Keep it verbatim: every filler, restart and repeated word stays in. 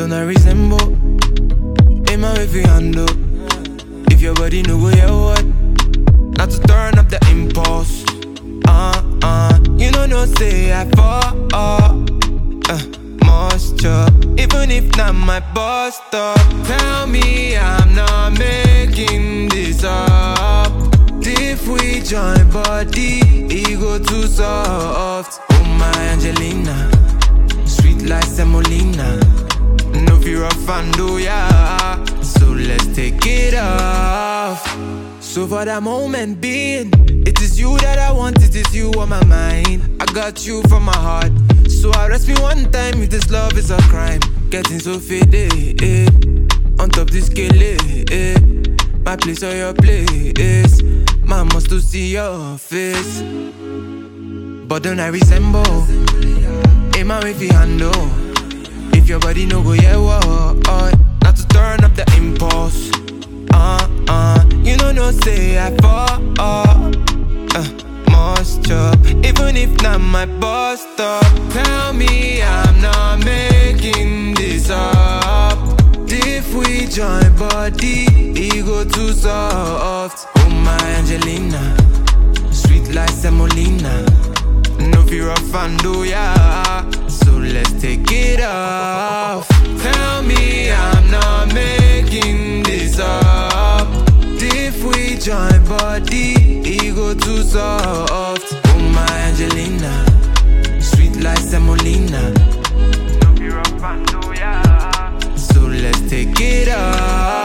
don't I resemble? Ain't my way for handle. If your body no go hear what? Not to turn up the impulse. Uh, uh, you know no say I fall. Uh, moisture, even if not my boss stop. Tell me I'm not making this up. If we join body, ego too soft. Oh my Angelina, sweet like semolina. No fear of fando, yeah. So let's take it off. So for that moment being, it is you that I want, it is you on my mind. I got you from my heart. So arrest me one time if this love is a crime. Getting so faded, eh, on top this scale, eh. My place or your place, man must to see your face. But don't I resemble? Ain't my way fi handle. If your body no go yeah what? Not to turn up the impulse. Uh uh, you know no say I fall. Uh, moisture, even if not my boss stop. Tell me I'm not making this up. If we join body, ego too soft. Oh my Angelina, sweet like semolina. No fear of fando, yeah. So let's take it off. Tell me I'm not making this up. If we join body, ego too soft. Oh my Angelina, sweet like semolina. No fear of fando, yeah. So let's take it off.